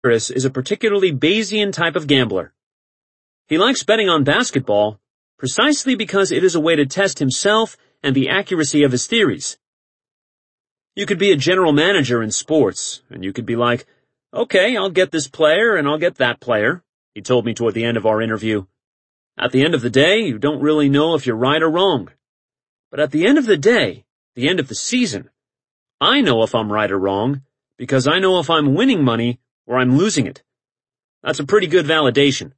Vulgaris is a particularly Bayesian type of gambler. He likes betting on basketball precisely because it is a way to test himself and the accuracy of his theories. You could be a general manager in sports, and you could be like, "Okay, I'll get this player and I'll get that player," he told me toward the end of our interview. At the end of the day, you don't really know if you're right or wrong. But at the end of the day, the end of the season, I know if I'm right or wrong, because I know if I'm winning money or I'm losing it. That's a pretty good validation.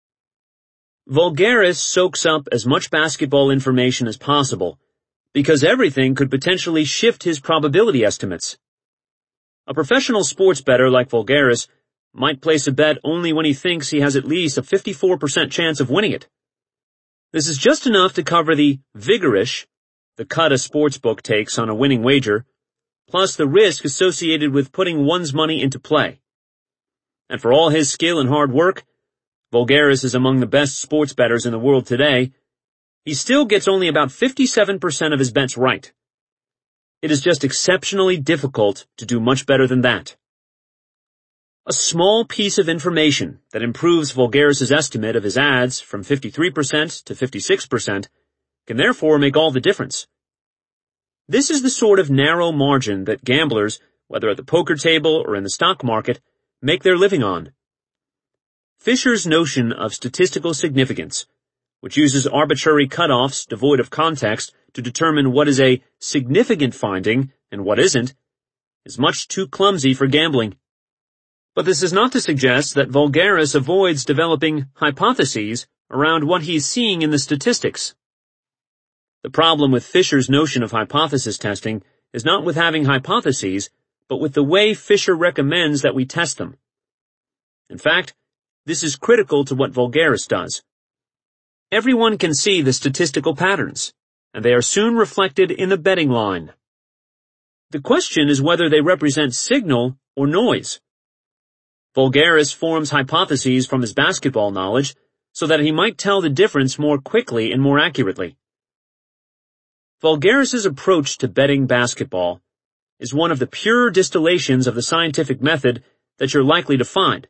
Vulgaris soaks up as much basketball information as possible, because everything could potentially shift his probability estimates. A professional sports bettor like Vulgaris might place a bet only when he thinks he has at least a 54% chance of winning it. This is just enough to cover the vigorish, the cut a sportsbook takes on a winning wager, plus the risk associated with putting one's money into play. And for all his skill and hard work, Vulgaris is among the best sports bettors in the world today. He still gets only about 57% of his bets right. It is just exceptionally difficult to do much better than that. A small piece of information that improves Vulgaris' estimate of his adds from 53% to 56% can therefore make all the difference. This is the sort of narrow margin that gamblers, whether at the poker table or in the stock market, make their living on. Fisher's notion of statistical significance, which uses arbitrary cutoffs devoid of context to determine what is a significant finding and what isn't, is much too clumsy for gambling. But this is not to suggest that Vulgaris avoids developing hypotheses around what he is seeing in the statistics. The problem with Fisher's notion of hypothesis testing is not with having hypotheses, but with the way Fisher recommends that we test them. In fact, this is critical to what Vulgaris does. Everyone can see the statistical patterns, and they are soon reflected in the betting line. The question is whether they represent signal or noise. Vulgaris forms hypotheses from his basketball knowledge so that he might tell the difference more quickly and more accurately. Vulgaris' approach to betting basketball is one of the pure distillations of the scientific method that you're likely to find.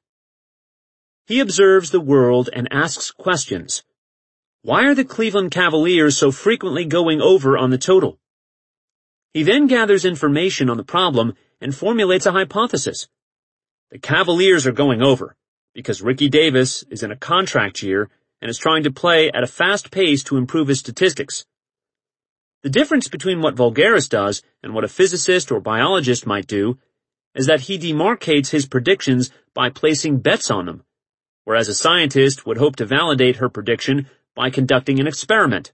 He observes the world and asks questions. Why are the Cleveland Cavaliers so frequently going over on the total? He then gathers information on the problem and formulates a hypothesis. The Cavaliers are going over because Ricky Davis is in a contract year and is trying to play at a fast pace to improve his statistics. The difference between what Vulgaris does and what a physicist or biologist might do is that he demarcates his predictions by placing bets on them, whereas a scientist would hope to validate her prediction by conducting an experiment.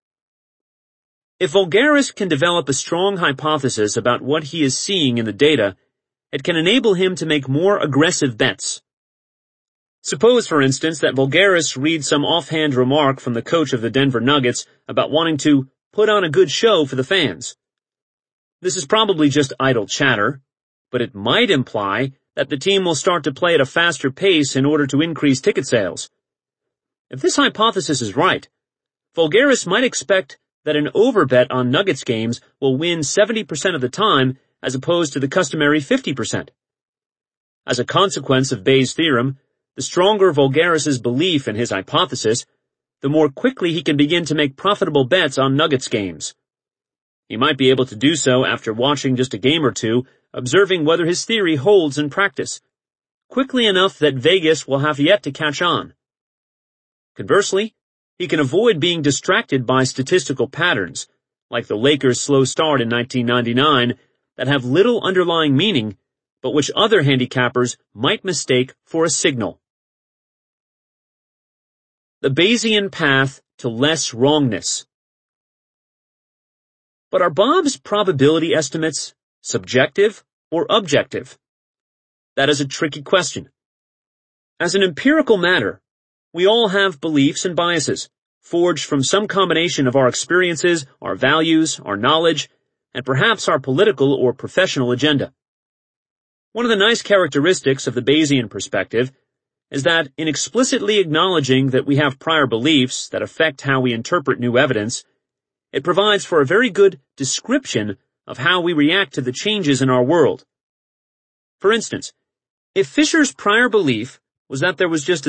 If Vulgaris can develop a strong hypothesis about what he is seeing in the data, it can enable him to make more aggressive bets. Suppose, for instance, that Vulgaris reads some offhand remark from the coach of the Denver Nuggets about wanting to put on a good show for the fans. This is probably just idle chatter, but it might imply that the team will start to play at a faster pace in order to increase ticket sales. If this hypothesis is right, Vulgaris might expect that an overbet on Nuggets games will win 70% of the time as opposed to the customary 50%. As a consequence of Bayes' theorem, the stronger Vulgaris' belief in his hypothesis, the more quickly he can begin to make profitable bets on Nuggets games. He might be able to do so after watching just a game or two, observing whether his theory holds in practice, quickly enough that Vegas will have yet to catch on. Conversely, he can avoid being distracted by statistical patterns, like the Lakers' slow start in 1999, that have little underlying meaning, but which other handicappers might mistake for a signal. The Bayesian path to less wrongness. But are Bob's probability estimates subjective or objective? That is a tricky question. As an empirical matter, we all have beliefs and biases, forged from some combination of our experiences, our values, our knowledge, and perhaps our political or professional agenda. One of the nice characteristics of the Bayesian perspective is that in explicitly acknowledging that we have prior beliefs that affect how we interpret new evidence, it provides for a very good description of how we react to the changes in our world. For instance, If Fisher's prior belief was that there was just a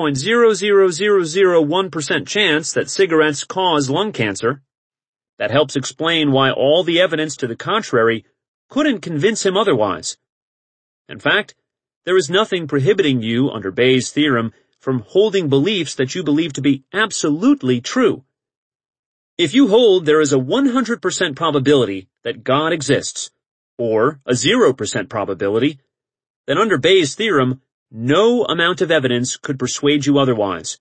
0.00001% chance that cigarettes cause lung cancer, that helps explain why all the evidence to the contrary couldn't convince him otherwise. In fact, there is nothing prohibiting you, under Bayes' theorem, from holding beliefs that you believe to be absolutely true. If you hold there is a 100% probability that God exists, or a 0% probability, then under Bayes' theorem, no amount of evidence could persuade you otherwise.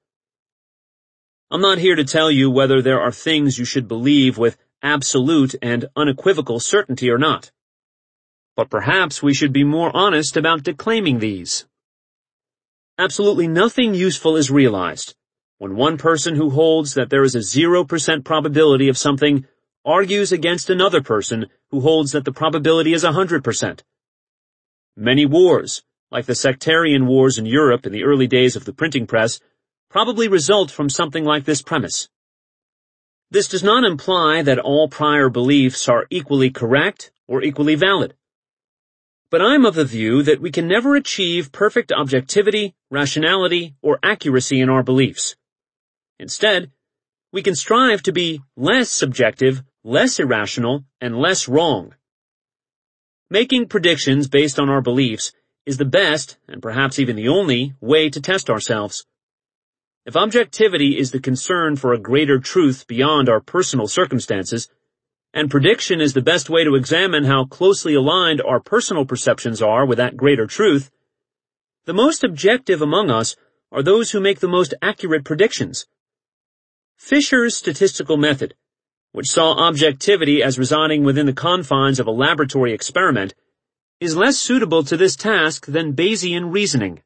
I'm not here to tell you whether there are things you should believe with absolute and unequivocal certainty or not. But perhaps we should be more honest about declaiming these. Absolutely nothing useful is realized when one person who holds that there is a 0% probability of something argues against another person who holds that the probability is 100%. Many wars, like the sectarian wars in Europe in the early days of the printing press, probably result from something like this premise. This does not imply that all prior beliefs are equally correct or equally valid. But I'm of the view that we can never achieve perfect objectivity, rationality, or accuracy in our beliefs. Instead, we can strive to be less subjective, less irrational, and less wrong. Making predictions based on our beliefs is the best, and perhaps even the only, way to test ourselves. If objectivity is the concern for a greater truth beyond our personal circumstances, and prediction is the best way to examine how closely aligned our personal perceptions are with that greater truth, the most objective among us are those who make the most accurate predictions. Fisher's statistical method, which saw objectivity as residing within the confines of a laboratory experiment, is less suitable to this task than Bayesian reasoning.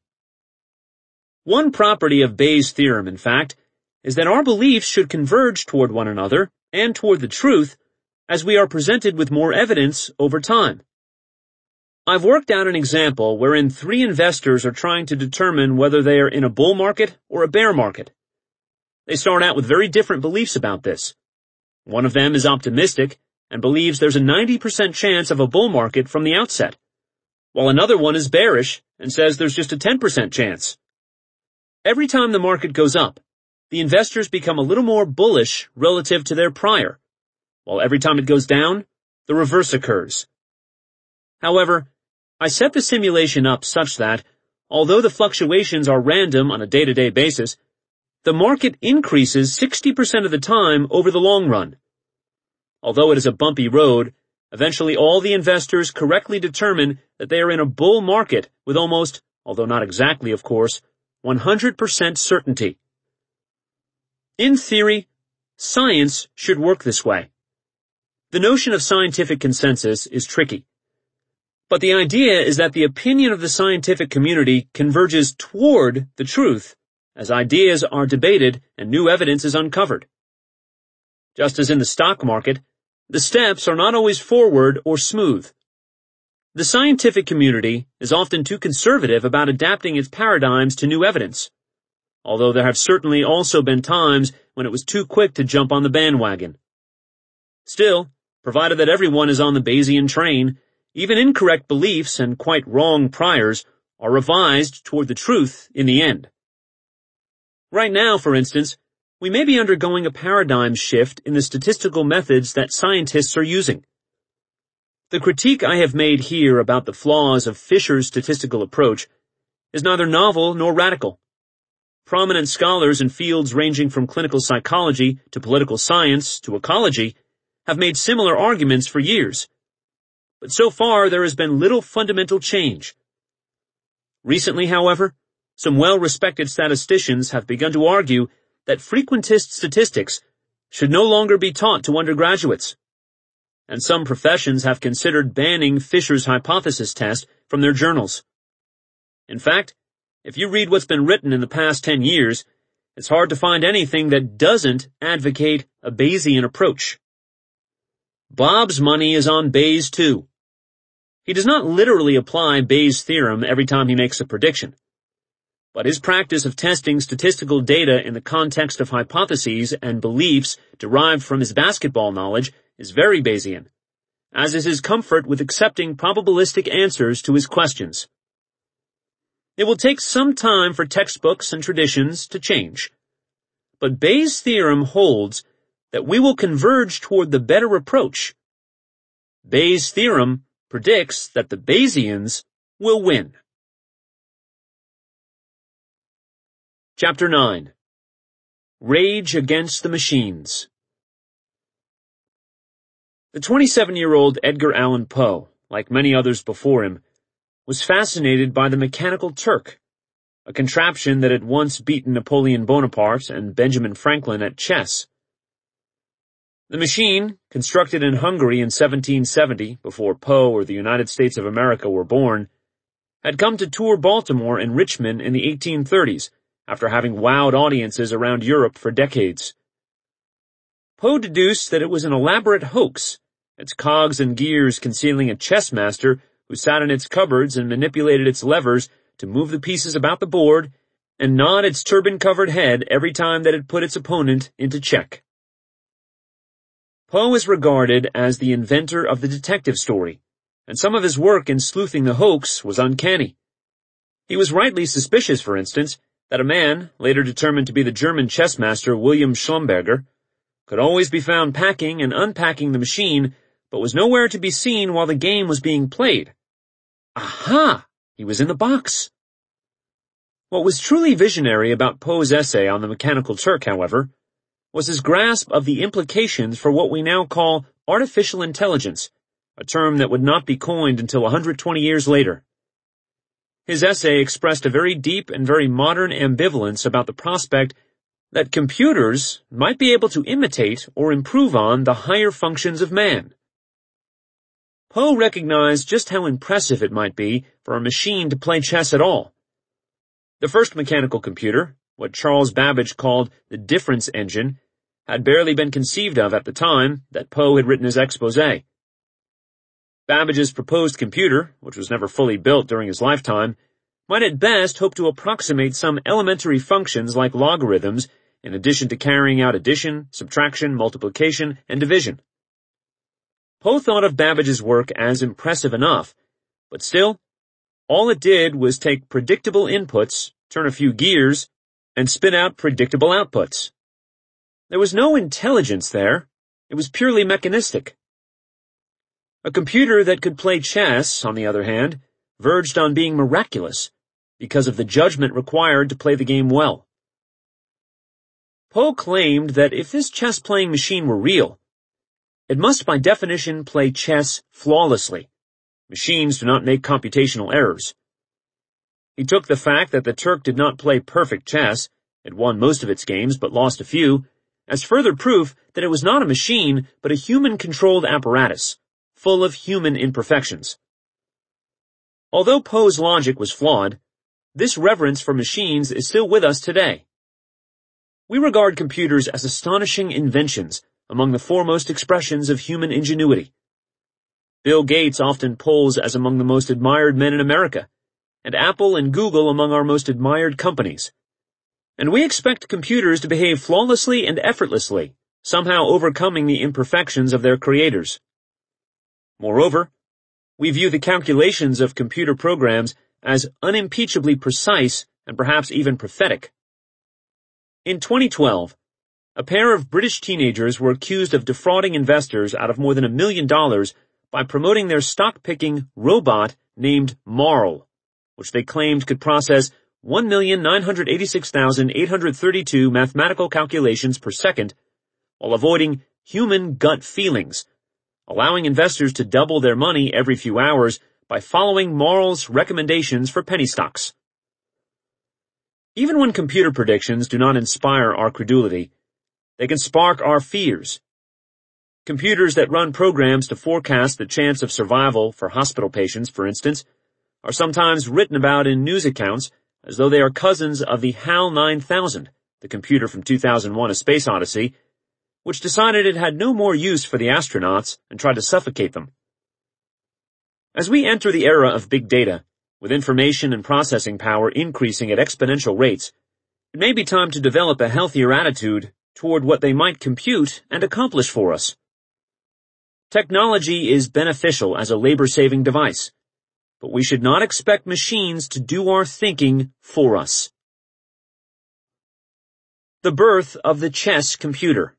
One property of Bayes' theorem, in fact, is that our beliefs should converge toward one another and toward the truth as we are presented with more evidence over time. I've worked out an example wherein three investors are trying to determine whether they are in a bull market or a bear market. They start out with very different beliefs about this. One of them is optimistic and believes there's a 90% chance of a bull market from the outset, while another one is bearish and says there's just a 10% chance. Every time the market goes up, the investors become a little more bullish relative to their prior, while every time it goes down, the reverse occurs. However, I set the simulation up such that, although the fluctuations are random on a day-to-day basis, the market increases 60% of the time over the long run. Although it is a bumpy road, eventually all the investors correctly determine that they are in a bull market with almost, although not exactly of course, 100% certainty. In theory, science should work this way. The notion of scientific consensus is tricky. But the idea is that the opinion of the scientific community converges toward the truth as ideas are debated and new evidence is uncovered. Just as in the stock market, the steps are not always forward or smooth. The scientific community is often too conservative about adapting its paradigms to new evidence, although there have certainly also been times when it was too quick to jump on the bandwagon. Still, provided that everyone is on the Bayesian train, even incorrect beliefs and quite wrong priors are revised toward the truth in the end. Right now, for instance, we may be undergoing a paradigm shift in the statistical methods that scientists are using. The critique I have made here about the flaws of Fisher's statistical approach is neither novel nor radical. Prominent scholars in fields ranging from clinical psychology to political science to ecology have made similar arguments for years. But so far there has been little fundamental change. Recently, however, some well-respected statisticians have begun to argue that frequentist statistics should no longer be taught to undergraduates. And some professions have considered banning Fisher's hypothesis test from their journals. In fact, if you read what's been written in the past 10 years, it's hard to find anything that doesn't advocate a Bayesian approach. Bob's money is on Bayes too. He does not literally apply Bayes' theorem every time he makes a prediction. But his practice of testing statistical data in the context of hypotheses and beliefs derived from his basketball knowledge is very Bayesian, as is his comfort with accepting probabilistic answers to his questions. It will take some time for textbooks and traditions to change. But Bayes' theorem holds that we will converge toward the better approach. Bayes' theorem predicts that the Bayesians will win. Chapter 9. Rage Against the Machines. The 27-year-old Edgar Allan Poe, like many others before him, was fascinated by the Mechanical Turk, a contraption that had once beaten Napoleon Bonaparte and Benjamin Franklin at chess. The machine, constructed in Hungary in 1770, before Poe or the United States of America were born, had come to tour Baltimore and Richmond in the 1830s, after having wowed audiences around Europe for decades. Poe deduced that it was an elaborate hoax, its cogs and gears concealing a chess master who sat in its cupboards and manipulated its levers to move the pieces about the board and nod its turban-covered head every time that it put its opponent into check. Poe is regarded as the inventor of the detective story, and some of his work in sleuthing the hoax was uncanny. He was rightly suspicious, for instance, that a man, later determined to be the German chess master William Schlumberger, could always be found packing and unpacking the machine, but was nowhere to be seen while the game was being played. Aha! He was in the box. What was truly visionary about Poe's essay on the Mechanical Turk, however, was his grasp of the implications for what we now call artificial intelligence, a term that would not be coined until 120 years later. His essay expressed a very deep and very modern ambivalence about the prospect that computers might be able to imitate or improve on the higher functions of man. Poe recognized just how impressive it might be for a machine to play chess at all. The first mechanical computer, what Charles Babbage called the difference engine, had barely been conceived of at the time that Poe had written his exposé. Babbage's proposed computer, which was never fully built during his lifetime, might at best hope to approximate some elementary functions like logarithms in addition to carrying out addition, subtraction, multiplication, and division. Poe thought of Babbage's work as impressive enough, but still, all it did was take predictable inputs, turn a few gears, and spit out predictable outputs. There was no intelligence there. It was purely mechanistic. A computer that could play chess, on the other hand, verged on being miraculous because of the judgment required to play the game well. Poe claimed that if this chess-playing machine were real, it must by definition play chess flawlessly. Machines do not make computational errors. He took the fact that the Turk did not play perfect chess, it won most of its games but lost a few, as further proof that it was not a machine but a human-controlled apparatus, full of human imperfections. Although Poe's logic was flawed, this reverence for machines is still with us today. We regard computers as astonishing inventions among the foremost expressions of human ingenuity. Bill Gates often polls as among the most admired men in America, and Apple and Google among our most admired companies. And we expect computers to behave flawlessly and effortlessly, somehow overcoming the imperfections of their creators. Moreover, we view the calculations of computer programs as unimpeachably precise and perhaps even prophetic. In 2012, a pair of British teenagers were accused of defrauding investors out of more than $1 million by promoting their stock-picking robot named Marl, which they claimed could process 1,986,832 mathematical calculations per second while avoiding human gut feelings, allowing investors to double their money every few hours by following Marl's recommendations for penny stocks. Even when computer predictions do not inspire our credulity, they can spark our fears. Computers that run programs to forecast the chance of survival for hospital patients, for instance, are sometimes written about in news accounts as though they are cousins of the HAL 9000, the computer from 2001: A Space Odyssey, which decided it had no more use for the astronauts and tried to suffocate them. As we enter the era of big data, with information and processing power increasing at exponential rates, it may be time to develop a healthier attitude toward what they might compute and accomplish for us. Technology is beneficial as a labor-saving device. but we should not expect machines to do our thinking for us. The birth of the chess computer.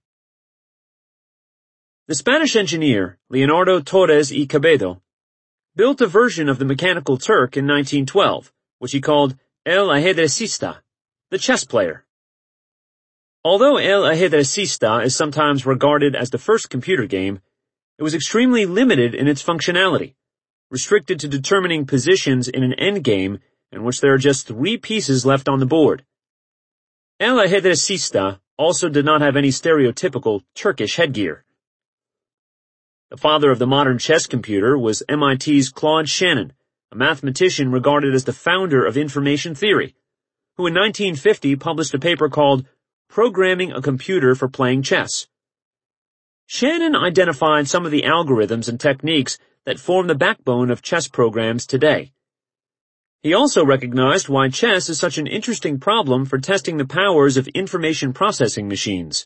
The Spanish engineer, Leonardo Torres y Cabello, built a version of the Mechanical Turk in 1912, which he called El Ajedrecista, the chess player. Although El Ajedrecista is sometimes regarded as the first computer game, it was extremely limited in its functionality, restricted to determining positions in an endgame in which there are just 3 pieces left on the board. El Ajedrecista also did not have any stereotypical Turkish headgear. The father of the modern chess computer was MIT's Claude Shannon, a mathematician regarded as the founder of information theory, who in 1950 published a paper called Programming a Computer for Playing Chess. Shannon identified some of the algorithms and techniques that form the backbone of chess programs today. He also recognized why chess is such an interesting problem for testing the powers of information processing machines.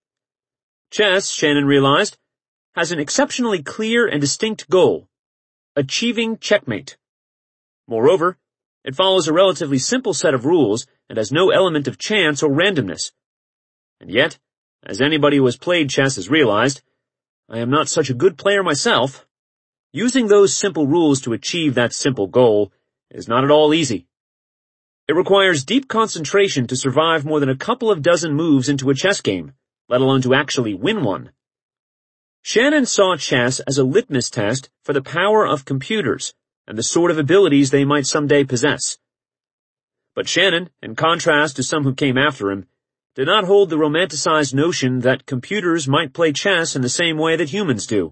Chess, Shannon realized, has an exceptionally clear and distinct goal: achieving checkmate. Moreover, it follows a relatively simple set of rules and has no element of chance or randomness. And yet, as anybody who has played chess has realized, I am not such a good player myself. Using those simple rules to achieve that simple goal is not at all easy. It requires deep concentration to survive more than a couple of dozen moves into a chess game, let alone to actually win one. Shannon saw chess as a litmus test for the power of computers and the sort of abilities they might someday possess. But Shannon, in contrast to some who came after him, did not hold the romanticized notion that computers might play chess in the same way that humans do.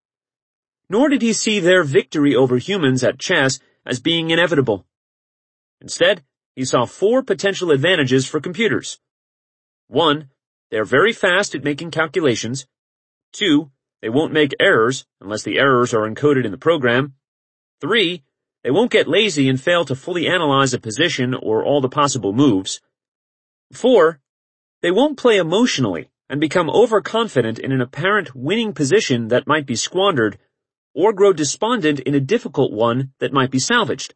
Nor did he see their victory over humans at chess as being inevitable. Instead, he saw 4 potential advantages for computers. 1, they are very fast at making calculations. 2, they won't make errors unless the errors are encoded in the program. 3, they won't get lazy and fail to fully analyze a position or all the possible moves. 4, they won't play emotionally and become overconfident in an apparent winning position that might be squandered, or grow despondent in a difficult one that might be salvaged.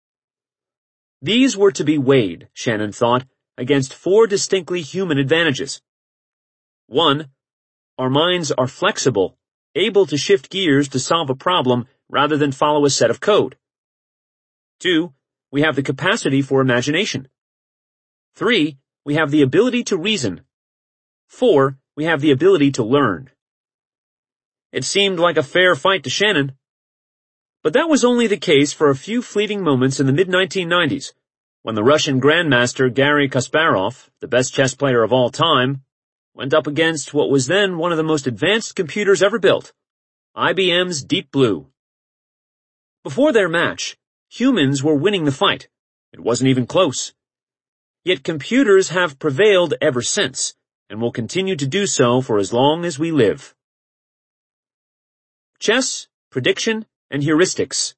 These were to be weighed, Shannon thought, against 4 distinctly human advantages. 1, our minds are flexible, able to shift gears to solve a problem rather than follow a set of code. 2, we have the capacity for imagination. 3, we have the ability to reason. 4, we have the ability to learn. It seemed like a fair fight to Shannon. But that was only the case for a few fleeting moments in the mid-1990s, when the Russian grandmaster Garry Kasparov, the best chess player of all time, went up against what was then one of the most advanced computers ever built, IBM's Deep Blue. Before their match, humans were winning the fight. It wasn't even close. Yet computers have prevailed ever since, and will continue to do so for as long as we live. Chess, prediction, and heuristics.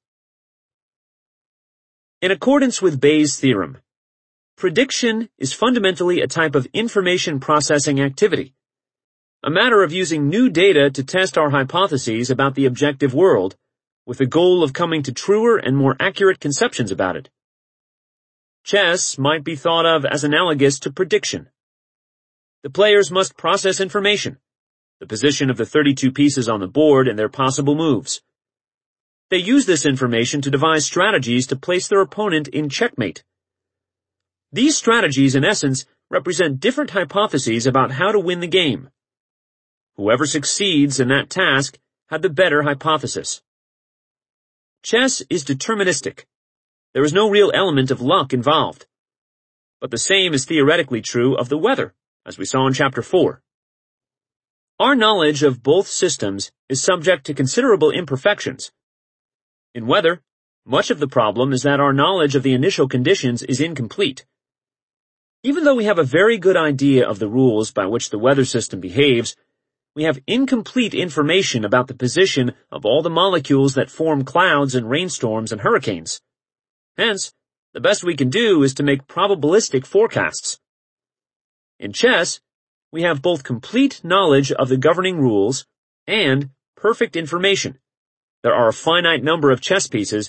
In accordance with Bayes' theorem, prediction is fundamentally a type of information processing activity, a matter of using new data to test our hypotheses about the objective world, with the goal of coming to truer and more accurate conceptions about it. Chess might be thought of as analogous to prediction. The players must process information, the position of the 32 pieces on the board and their possible moves. They use this information to devise strategies to place their opponent in checkmate. These strategies, in essence, represent different hypotheses about how to win the game. Whoever succeeds in that task had the better hypothesis. Chess is deterministic. There is no real element of luck involved. But the same is theoretically true of the weather, as we saw in Chapter 4. Our knowledge of both systems is subject to considerable imperfections. In weather, much of the problem is that our knowledge of the initial conditions is incomplete. Even though we have a very good idea of the rules by which the weather system behaves, we have incomplete information about the position of all the molecules that form clouds and rainstorms and hurricanes. Hence, the best we can do is to make probabilistic forecasts. In chess, we have both complete knowledge of the governing rules and perfect information. There are a finite number of chess pieces,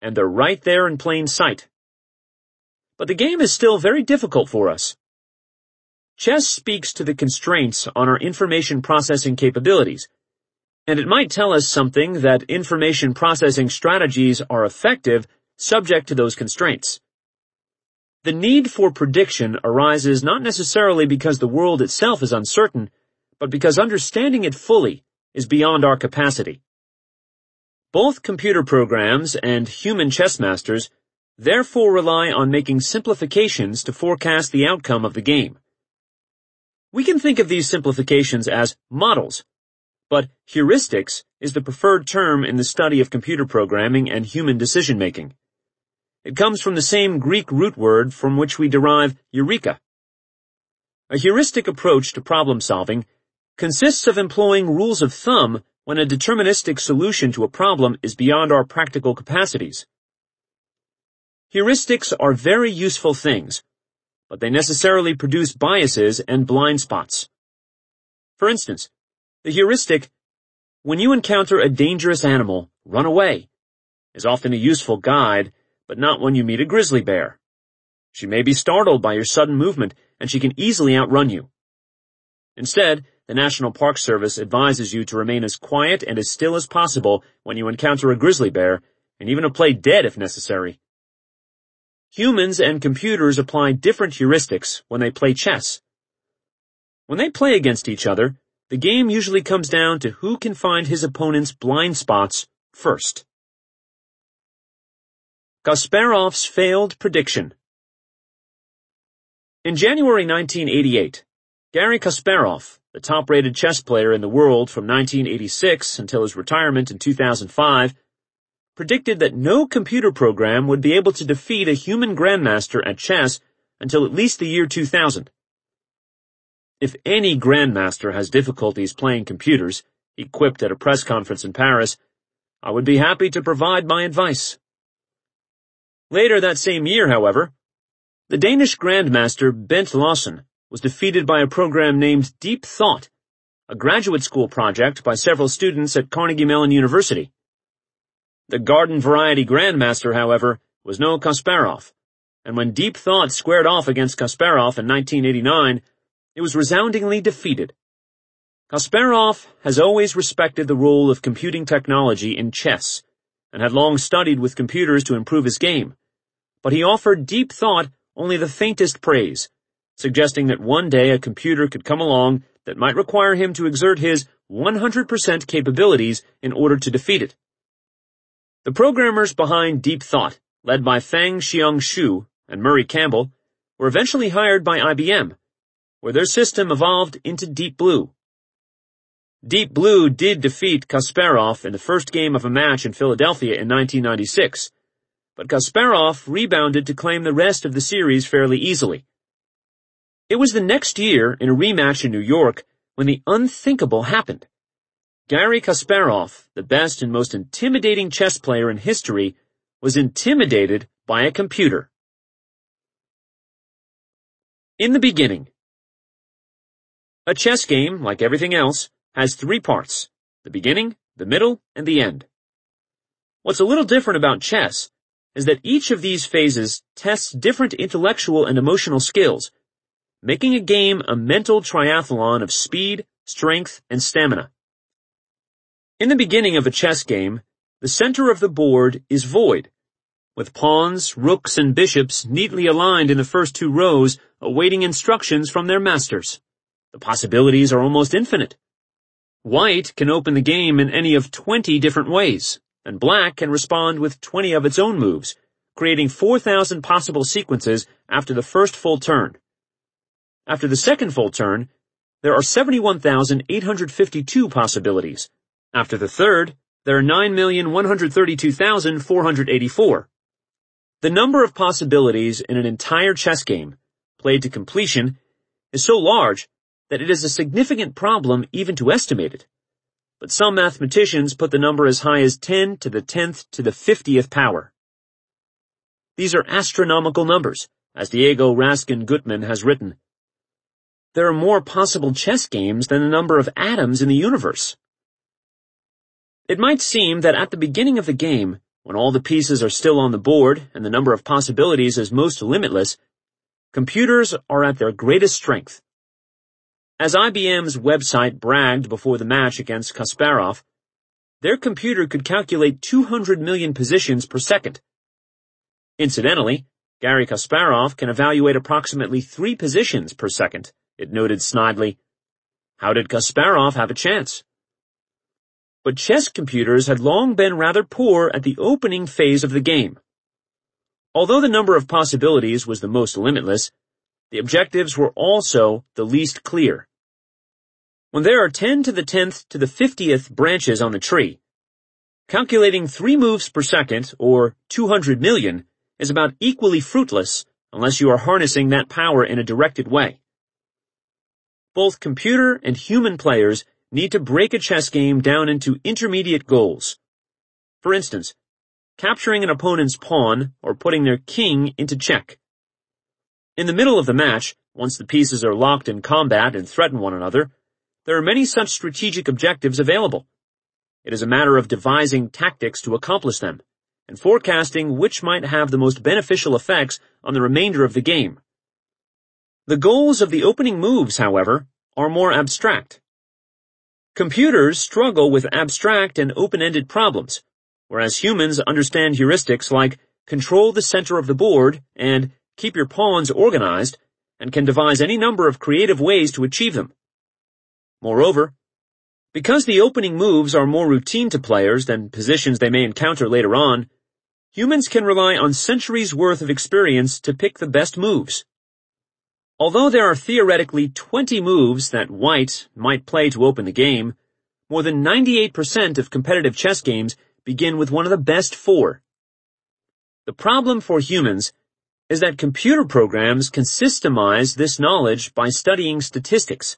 and they're right there in plain sight. But the game is still very difficult for us. Chess speaks to the constraints on our information processing capabilities, and it might tell us something that information processing strategies are effective subject to those constraints. The need for prediction arises not necessarily because the world itself is uncertain, but because understanding it fully is beyond our capacity. Both computer programs and human chess masters therefore rely on making simplifications to forecast the outcome of the game. We can think of these simplifications as models, but heuristics is the preferred term in the study of computer programming and human decision-making. It comes from the same Greek root word from which we derive eureka. A heuristic approach to problem-solving consists of employing rules of thumb when a deterministic solution to a problem is beyond our practical capacities. Heuristics are very useful things, but they necessarily produce biases and blind spots. For instance, the heuristic, when you encounter a dangerous animal, run away, is often a useful guide, but not when you meet a grizzly bear. She may be startled by your sudden movement, and she can easily outrun you. Instead, the National Park Service advises you to remain as quiet and as still as possible when you encounter a grizzly bear, and even to play dead if necessary. Humans and computers apply different heuristics when they play chess. When they play against each other, the game usually comes down to who can find his opponent's blind spots first. Kasparov's failed prediction. In January 1988, Garry Kasparov, the top-rated chess player in the world from 1986 until his retirement in 2005, predicted that no computer program would be able to defeat a human grandmaster at chess until at least the year 2000. If any grandmaster has difficulties playing computers, he quipped at a press conference in Paris, I would be happy to provide my advice. Later that same year, however, the Danish grandmaster Bent Lawson was defeated by a program named Deep Thought, a graduate school project by several students at Carnegie Mellon University. The garden-variety grandmaster, however, was no Kasparov, and when Deep Thought squared off against Kasparov in 1989, it was resoundingly defeated. Kasparov has always respected the role of computing technology in chess, and had long studied with computers to improve his game, but he offered Deep Thought only the faintest praise, suggesting that one day a computer could come along that might require him to exert his 100% capabilities in order to defeat it. The programmers behind Deep Thought, led by Feng Xiang Xu and Murray Campbell, were eventually hired by IBM, where their system evolved into Deep Blue. Deep Blue did defeat Kasparov in the first game of a match in Philadelphia in 1996, but Kasparov rebounded to claim the rest of the series fairly easily. It was the next year, in a rematch in New York, when the unthinkable happened. Garry Kasparov, the best and most intimidating chess player in history, was intimidated by a computer. In the beginning. A chess game, like everything else, has three parts: the beginning, the middle, and the end. What's a little different about chess is that each of these phases tests different intellectual and emotional skills, making a game a mental triathlon of speed, strength, and stamina. In the beginning of a chess game, the center of the board is void, with pawns, rooks, and bishops neatly aligned in the first two rows, awaiting instructions from their masters. The possibilities are almost infinite. White can open the game in any of 20 different ways, and black can respond with 20 of its own moves, creating 4,000 possible sequences after the first full turn. After the second full turn, there are 71,852 possibilities. After the third, there are 9,132,484. The number of possibilities in an entire chess game, played to completion, is so large that it is a significant problem even to estimate it. But some mathematicians put the number as high as 10 to the 10th to the 50th power. These are astronomical numbers, as Diego Raskin Gutman has written. There are more possible chess games than the number of atoms in the universe. It might seem that at the beginning of the game, when all the pieces are still on the board and the number of possibilities is most limitless, computers are at their greatest strength. As IBM's website bragged before the match against Kasparov, their computer could calculate 200 million positions per second. Incidentally, Garry Kasparov can evaluate approximately 3 positions per second, it noted snidely. How did Kasparov have a chance? But chess computers had long been rather poor at the opening phase of the game. Although the number of possibilities was the most limitless, the objectives were also the least clear. When there are 10 to the 10th to the 50th branches on the tree, calculating 3 moves per second, or 200 million, is about equally fruitless unless you are harnessing that power in a directed way. Both computer and human players need to break a chess game down into intermediate goals. For instance, capturing an opponent's pawn or putting their king into check. In the middle of the match, once the pieces are locked in combat and threaten one another, there are many such strategic objectives available. It is a matter of devising tactics to accomplish them, and forecasting which might have the most beneficial effects on the remainder of the game. The goals of the opening moves, however, are more abstract. Computers struggle with abstract and open-ended problems, whereas humans understand heuristics like control the center of the board and keep your pawns organized, and can devise any number of creative ways to achieve them. Moreover, because the opening moves are more routine to players than positions they may encounter later on, humans can rely on centuries' worth of experience to pick the best moves. Although there are theoretically 20 moves that white might play to open the game, more than 98% of competitive chess games begin with one of the best 4. The problem for humans is that computer programs can systemize this knowledge by studying statistics.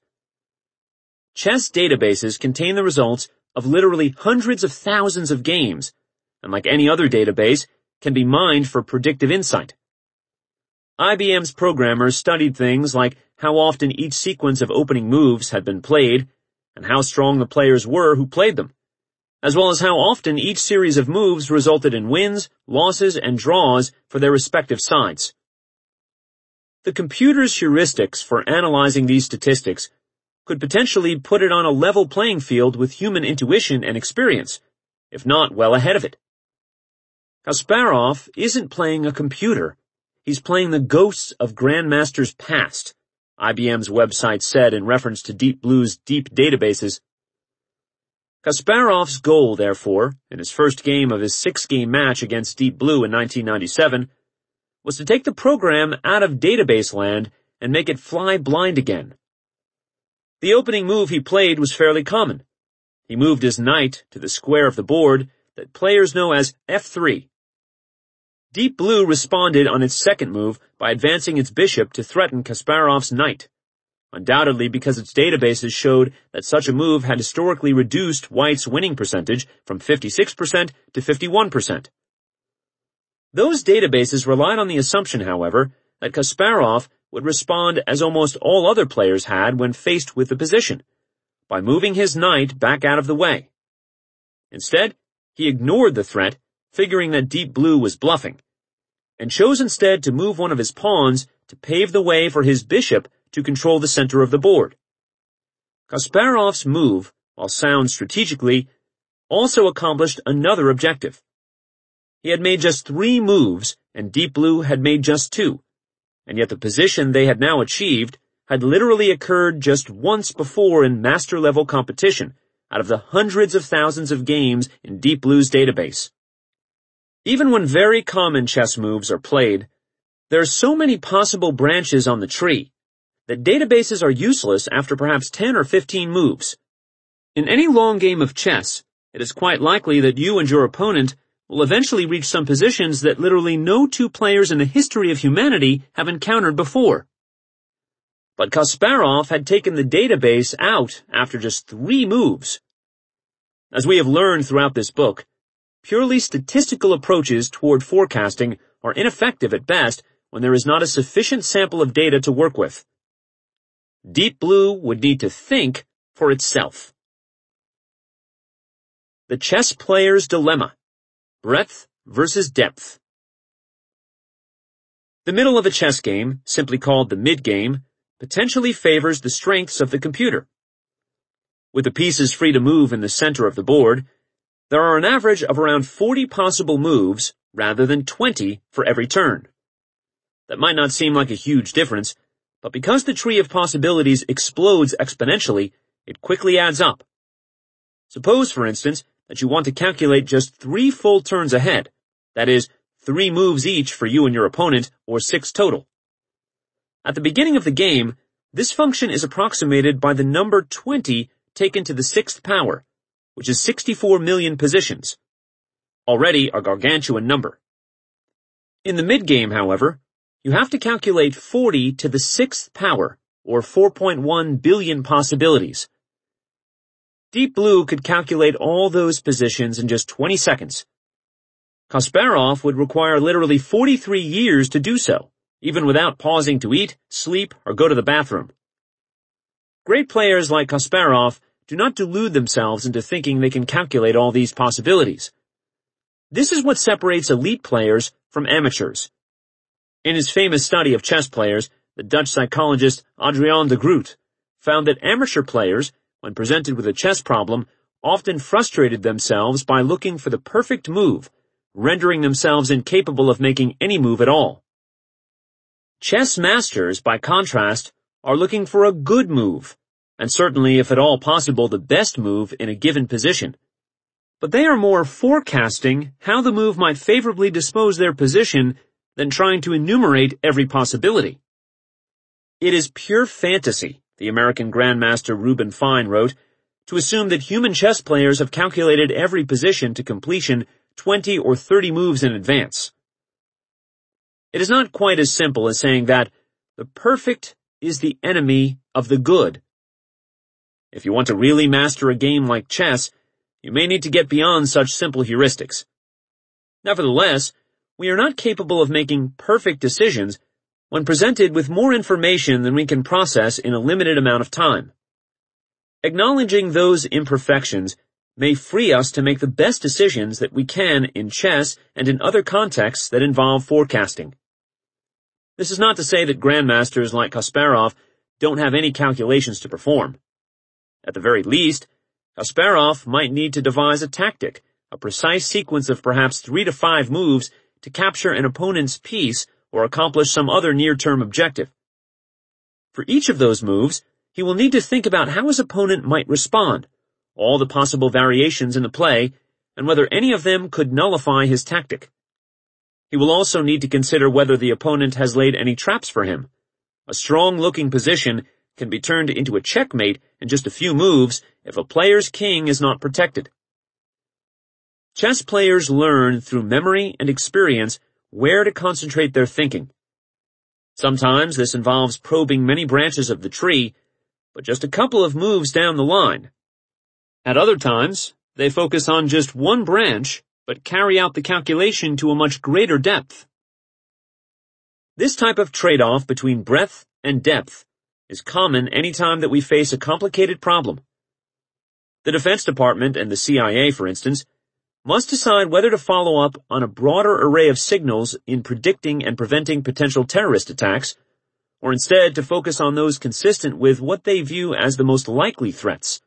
Chess databases contain the results of literally hundreds of thousands of games, and like any other database, can be mined for predictive insight. IBM's programmers studied things like how often each sequence of opening moves had been played, and how strong the players were who played them, as well as how often each series of moves resulted in wins, losses, and draws for their respective sides. The computer's heuristics for analyzing these statistics could potentially put it on a level playing field with human intuition and experience, if not well ahead of it. Kasparov isn't playing a computer. He's playing the ghosts of grandmasters past, IBM's website said in reference to Deep Blue's deep databases. Kasparov's goal, therefore, in his first game of his 6-game match against Deep Blue in 1997, was to take the program out of database land and make it fly blind again. The opening move he played was fairly common. He moved his knight to the square of the board that players know as F3. Deep Blue responded on its second move by advancing its bishop to threaten Kasparov's knight, undoubtedly because its databases showed that such a move had historically reduced white's winning percentage from 56% to 51%. Those databases relied on the assumption, however, that Kasparov would respond as almost all other players had when faced with the position, by moving his knight back out of the way. Instead, he ignored the threat, figuring that Deep Blue was bluffing, and chose instead to move one of his pawns to pave the way for his bishop to control the center of the board. Kasparov's move, while sound strategically, also accomplished another objective. He had made just 3 moves, and Deep Blue had made just 2, and yet the position they had now achieved had literally occurred just once before in master-level competition, out of the hundreds of thousands of games in Deep Blue's database. Even when very common chess moves are played, there are so many possible branches on the tree that databases are useless after perhaps 10 or 15 moves. In any long game of chess, it is quite likely that you and your opponent will eventually reach some positions that literally no 2 players in the history of humanity have encountered before. But Kasparov had taken the database out after just 3 moves. As we have learned throughout this book, purely statistical approaches toward forecasting are ineffective at best when there is not a sufficient sample of data to work with. Deep Blue would need to think for itself. The Chess Player's Dilemma: Breadth versus depth. The middle of a chess game, simply called the mid-game, potentially favors the strengths of the computer. With the pieces free to move in the center of the board, there are an average of around 40 possible moves rather than 20 for every turn. That might not seem like a huge difference, but because the tree of possibilities explodes exponentially, it quickly adds up. Suppose, for instance, that you want to calculate just 3 full turns ahead, that is, 3 moves each for you and your opponent, or 6 total. At the beginning of the game, this function is approximated by the number 20 taken to the 6th power, which is 64 million positions. Already a gargantuan number. In the mid-game, however, you have to calculate 40 to the 6th power, or 4.1 billion possibilities. Deep Blue could calculate all those positions in just 20 seconds. Kasparov would require literally 43 years to do so, even without pausing to eat, sleep, or go to the bathroom. Great players like Kasparov do not delude themselves into thinking they can calculate all these possibilities. This is what separates elite players from amateurs. In his famous study of chess players, the Dutch psychologist Adriaan de Groot found that amateur players, when presented with a chess problem, often frustrated themselves by looking for the perfect move, rendering themselves incapable of making any move at all. Chess masters, by contrast, are looking for a good move, and certainly, if at all possible, the best move in a given position. But they are more forecasting how the move might favorably dispose their position than trying to enumerate every possibility. It is pure fantasy, the American Grandmaster Reuben Fine wrote, to assume that human chess players have calculated every position to completion 20 or 30 moves in advance. It is not quite as simple as saying that the perfect is the enemy of the good. If you want to really master a game like chess, you may need to get beyond such simple heuristics. Nevertheless, we are not capable of making perfect decisions when presented with more information than we can process in a limited amount of time. Acknowledging those imperfections may free us to make the best decisions that we can in chess and in other contexts that involve forecasting. This is not to say that grandmasters like Kasparov don't have any calculations to perform. At the very least, Kasparov might need to devise a tactic, a precise sequence of perhaps 3 to 5 moves to capture an opponent's piece or accomplish some other near-term objective. For each of those moves, he will need to think about how his opponent might respond, all the possible variations in the play, and whether any of them could nullify his tactic. He will also need to consider whether the opponent has laid any traps for him. A strong-looking position can be turned into a checkmate in just a few moves if a player's king is not protected. Chess players learn through memory and experience where to concentrate their thinking. Sometimes this involves probing many branches of the tree, but just a couple of moves down the line. At other times, they focus on just one branch, but carry out the calculation to a much greater depth. This type of trade-off between breadth and depth is common any time that we face a complicated problem. The Defense Department and the CIA, for instance, must decide whether to follow up on a broader array of signals in predicting and preventing potential terrorist attacks, or instead to focus on those consistent with what they view as the most likely threats.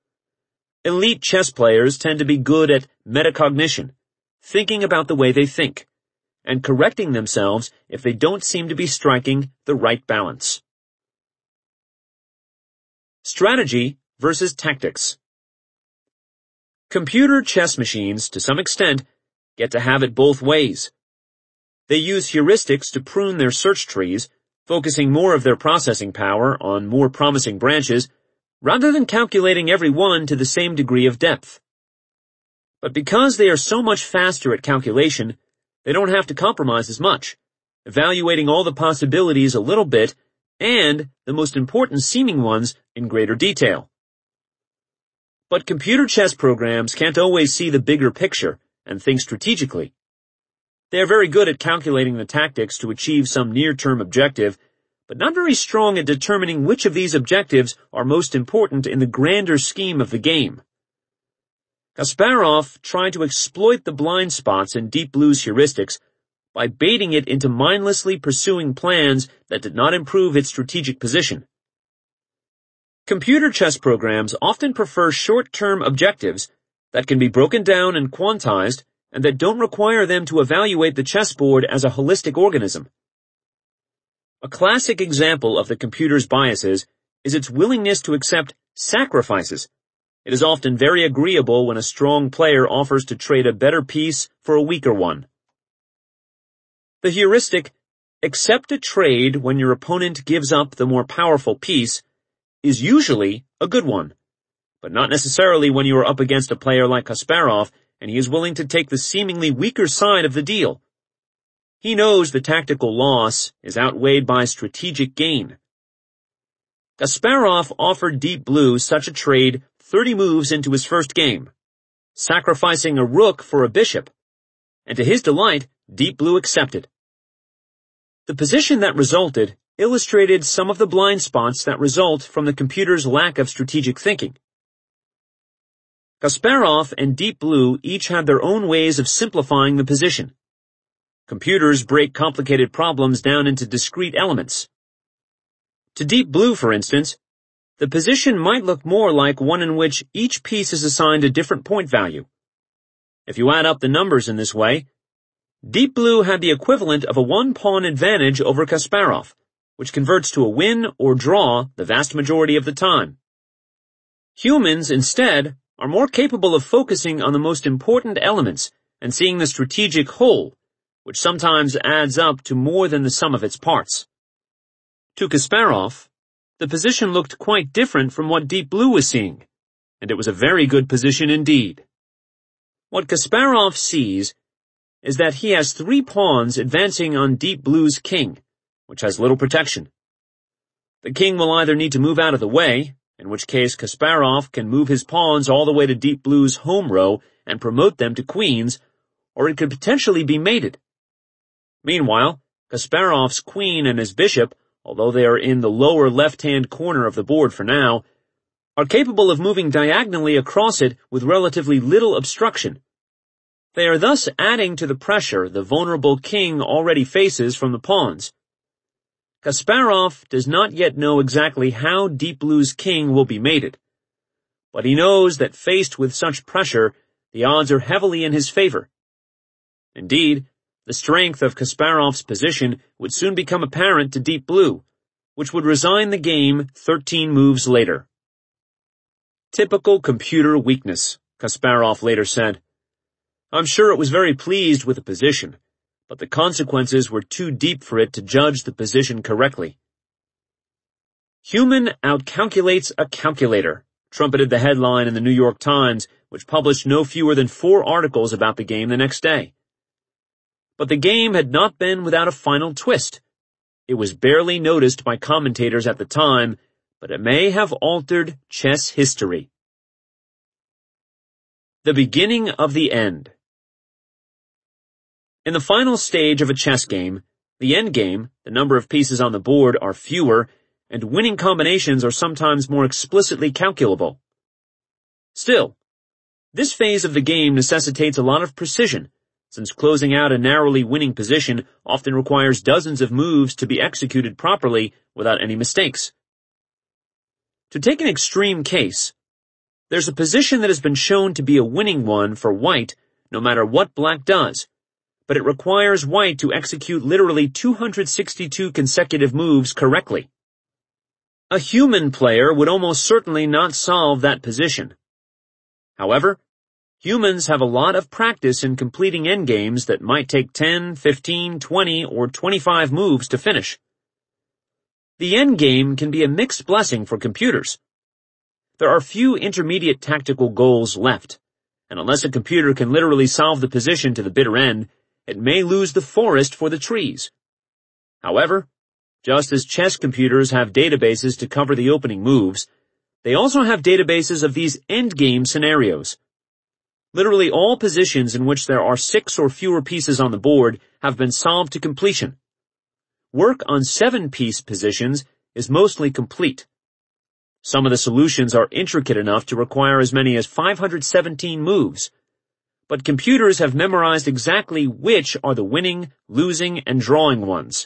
Elite chess players tend to be good at metacognition, thinking about the way they think, and correcting themselves if they don't seem to be striking the right balance. Strategy versus tactics. Computer chess machines, to some extent, get to have it both ways. They use heuristics to prune their search trees, focusing more of their processing power on more promising branches, rather than calculating every one to the same degree of depth. But because they are so much faster at calculation, they don't have to compromise as much, evaluating all the possibilities a little bit, and the most important seeming ones in greater detail. But computer chess programs can't always see the bigger picture and think strategically. They are very good at calculating the tactics to achieve some near-term objective, but not very strong at determining which of these objectives are most important in the grander scheme of the game. Kasparov tried to exploit the blind spots in Deep Blue's heuristics by baiting it into mindlessly pursuing plans that did not improve its strategic position. Computer chess programs often prefer short-term objectives that can be broken down and quantized and that don't require them to evaluate the chessboard as a holistic organism. A classic example of the computer's biases is its willingness to accept sacrifices. It is often very agreeable when a strong player offers to trade a better piece for a weaker one. The heuristic, accept a trade when your opponent gives up the more powerful piece, is usually a good one, but not necessarily when you are up against a player like Kasparov and he is willing to take the seemingly weaker side of the deal. He knows the tactical loss is outweighed by strategic gain. Kasparov offered Deep Blue such a trade 30 moves into his first game, sacrificing a rook for a bishop, and to his delight, Deep Blue accepted. The position that resulted illustrated some of the blind spots that result from the computer's lack of strategic thinking. Kasparov and Deep Blue each had their own ways of simplifying the position. Computers break complicated problems down into discrete elements. To Deep Blue, for instance, the position might look more like one in which each piece is assigned a different point value. If you add up the numbers in this way, Deep Blue had the equivalent of a one-pawn advantage over Kasparov, which converts to a win or draw the vast majority of the time. Humans, instead, are more capable of focusing on the most important elements and seeing the strategic whole, which sometimes adds up to more than the sum of its parts. To Kasparov, the position looked quite different from what Deep Blue was seeing, and it was a very good position indeed. What Kasparov sees is that he has 3 pawns advancing on Deep Blue's king, which has little protection. The king will either need to move out of the way, in which case Kasparov can move his pawns all the way to Deep Blue's home row and promote them to queens, or it could potentially be mated. Meanwhile, Kasparov's queen and his bishop, although they are in the lower left-hand corner of the board for now, are capable of moving diagonally across it with relatively little obstruction. They are thus adding to the pressure the vulnerable king already faces from the pawns. Kasparov does not yet know exactly how Deep Blue's king will be mated, but he knows that faced with such pressure, the odds are heavily in his favor. Indeed, the strength of Kasparov's position would soon become apparent to Deep Blue, which would resign the game 13 moves later. Typical computer weakness, Kasparov later said. I'm sure it was very pleased with the position, but the consequences were too deep for it to judge the position correctly. Human outcalculates a calculator, trumpeted the headline in the New York Times, which published no fewer than 4 articles about the game the next day. But the game had not been without a final twist. It was barely noticed by commentators at the time, but it may have altered chess history. The beginning of the end. In the final stage of a chess game, the endgame, the number of pieces on the board, are fewer, and winning combinations are sometimes more explicitly calculable. Still, this phase of the game necessitates a lot of precision, since closing out a narrowly winning position often requires dozens of moves to be executed properly without any mistakes. To take an extreme case, there's a position that has been shown to be a winning one for white no matter what black does, but it requires white to execute literally 262 consecutive moves correctly. A human player would almost certainly not solve that position. However, humans have a lot of practice in completing endgames that might take 10, 15, 20, or 25 moves to finish. The endgame can be a mixed blessing for computers. There are few intermediate tactical goals left, and unless a computer can literally solve the position to the bitter end, it may lose the forest for the trees. However, just as chess computers have databases to cover the opening moves, they also have databases of these endgame scenarios. Literally all positions in which there are 6 or fewer pieces on the board have been solved to completion. Work on 7-piece positions is mostly complete. Some of the solutions are intricate enough to require as many as 517 moves. But computers have memorized exactly which are the winning, losing, and drawing ones.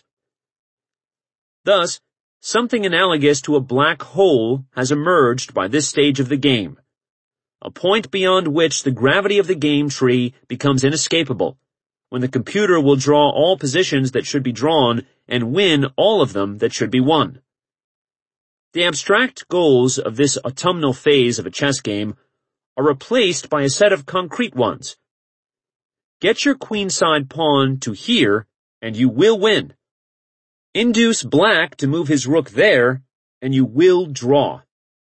Thus, something analogous to a black hole has emerged by this stage of the game, a point beyond which the gravity of the game tree becomes inescapable, when the computer will draw all positions that should be drawn and win all of them that should be won. The abstract goals of this autumnal phase of a chess game are replaced by a set of concrete ones. Get your queenside pawn to here, and you will win. Induce black to move his rook there, and you will draw.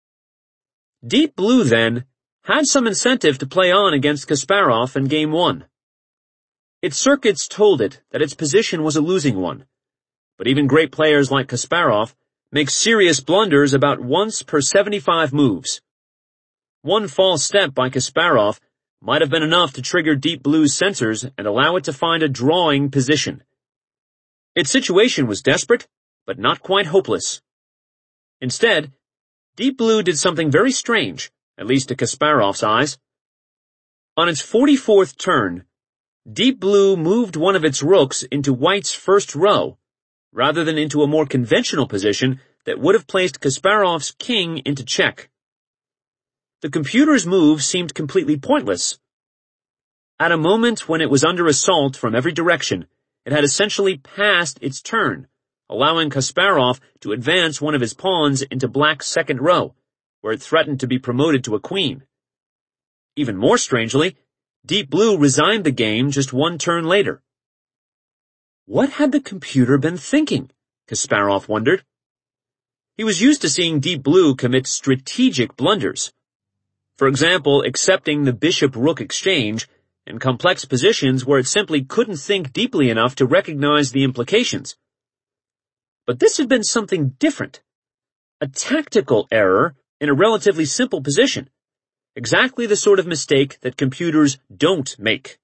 Deep Blue, then, had some incentive to play on against Kasparov in Game 1. Its circuits told it that its position was a losing one, but even great players like Kasparov make serious blunders about once per 75 moves. One false step by Kasparov might have been enough to trigger Deep Blue's sensors and allow it to find a drawing position. Its situation was desperate, but not quite hopeless. Instead, Deep Blue did something very strange, at least to Kasparov's eyes. On its 44th turn, Deep Blue moved one of its rooks into White's first row, rather than into a more conventional position that would have placed Kasparov's king into check. The computer's move seemed completely pointless. At a moment when it was under assault from every direction, it had essentially passed its turn, allowing Kasparov to advance one of his pawns into Black's second row, where it threatened to be promoted to a queen. Even more strangely, Deep Blue resigned the game just one turn later. What had the computer been thinking? Kasparov wondered. He was used to seeing Deep Blue commit strategic blunders. For example, accepting the bishop-rook exchange in complex positions where it simply couldn't think deeply enough to recognize the implications. But this had been something different. A tactical error in a relatively simple position. Exactly the sort of mistake that computers don't make.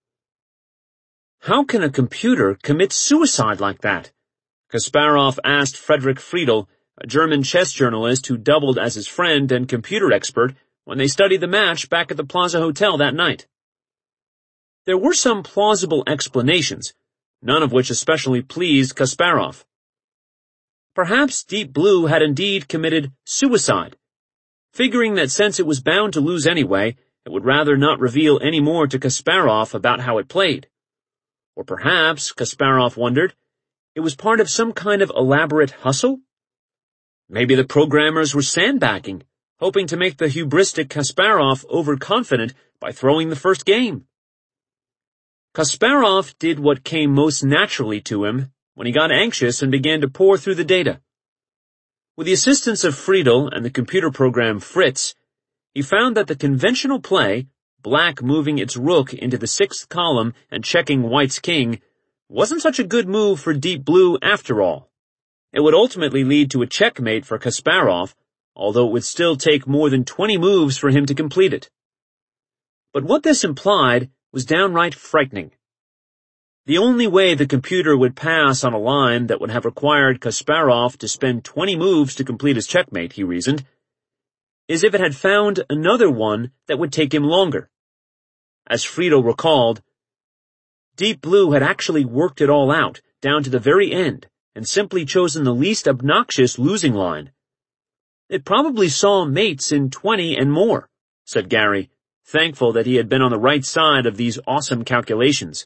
How can a computer commit suicide like that? Kasparov asked Frederick Friedel, a German chess journalist who doubled as his friend and computer expert when they studied the match back at the Plaza Hotel that night. There were some plausible explanations, none of which especially pleased Kasparov. Perhaps Deep Blue had indeed committed suicide, figuring that since it was bound to lose anyway, it would rather not reveal any more to Kasparov about how it played. Or perhaps, Kasparov wondered, it was part of some kind of elaborate hustle? Maybe the programmers were sandbagging, hoping to make the hubristic Kasparov overconfident by throwing the first game. Kasparov did what came most naturally to him when he got anxious and began to pore through the data. With the assistance of Friedel and the computer program Fritz, he found that the conventional play, Black moving its rook into the sixth column and checking White's king, wasn't such a good move for Deep Blue after all. It would ultimately lead to a checkmate for Kasparov, although it would still take more than 20 moves for him to complete it. But what this implied was downright frightening. The only way the computer would pass on a line that would have required Kasparov to spend 20 moves to complete his checkmate, he reasoned, is if it had found another one that would take him longer. As Friedel recalled, Deep Blue had actually worked it all out, down to the very end, and simply chosen the least obnoxious losing line. It probably saw mates in 20 and more, said Gary, thankful that he had been on the right side of these awesome calculations.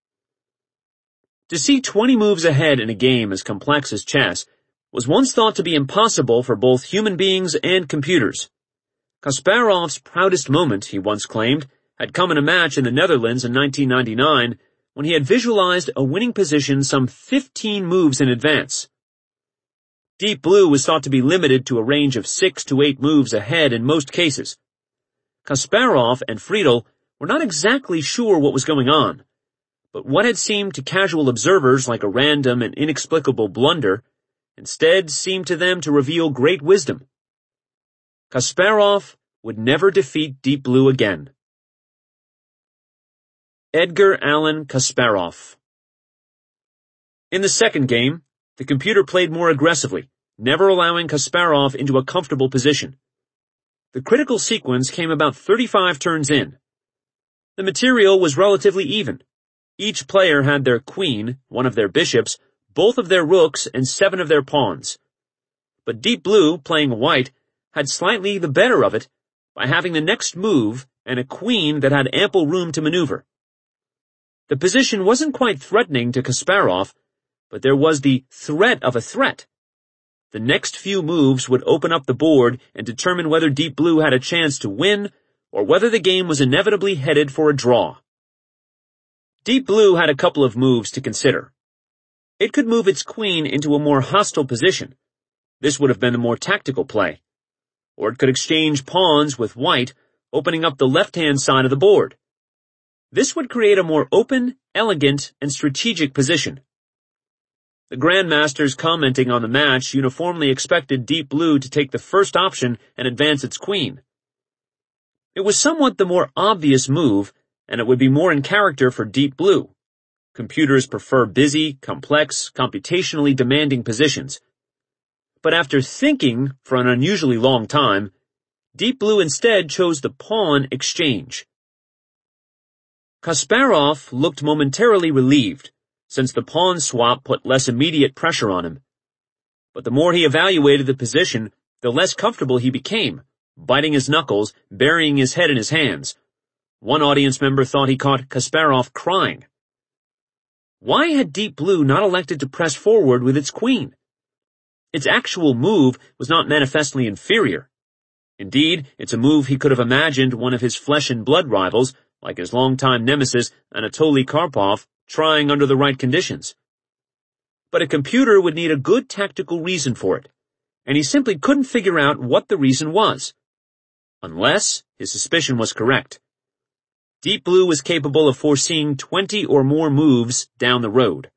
To see 20 moves ahead in a game as complex as chess was once thought to be impossible for both human beings and computers. Kasparov's proudest moment, he once claimed, had come in a match in the Netherlands in 1999 when he had visualized a winning position some 15 moves in advance. Deep Blue was thought to be limited to a range of 6 to 8 moves ahead in most cases. Kasparov and Friedel were not exactly sure what was going on, but what had seemed to casual observers like a random and inexplicable blunder instead seemed to them to reveal great wisdom. Kasparov would never defeat Deep Blue again. Edgar Allan Kasparov. In the second game, the computer played more aggressively, never allowing Kasparov into a comfortable position. The critical sequence came about 35 turns in. The material was relatively even. Each player had their queen, one of their bishops, both of their rooks, and 7 of their pawns. But Deep Blue, playing white, had slightly the better of it by having the next move and a queen that had ample room to maneuver. The position wasn't quite threatening to Kasparov, but there was the threat of a threat. The next few moves would open up the board and determine whether Deep Blue had a chance to win or whether the game was inevitably headed for a draw. Deep Blue had a couple of moves to consider. It could move its queen into a more hostile position. This would have been a more tactical play. Or it could exchange pawns with white, opening up the left-hand side of the board. This would create a more open, elegant, and strategic position. The grandmasters commenting on the match uniformly expected Deep Blue to take the first option and advance its queen. It was somewhat the more obvious move, and it would be more in character for Deep Blue. Computers prefer busy, complex, computationally demanding positions. But after thinking for an unusually long time, Deep Blue instead chose the pawn exchange. Kasparov looked momentarily relieved, since the pawn swap put less immediate pressure on him. But the more he evaluated the position, the less comfortable he became, biting his knuckles, burying his head in his hands. One audience member thought he caught Kasparov crying. Why had Deep Blue not elected to press forward with its queen? Its actual move was not manifestly inferior. Indeed, it's a move he could have imagined one of his flesh-and-blood rivals, like his longtime nemesis Anatoly Karpov, trying under the right conditions. But a computer would need a good tactical reason for it, and he simply couldn't figure out what the reason was. Unless his suspicion was correct. Deep Blue was capable of foreseeing 20 or more moves down the road.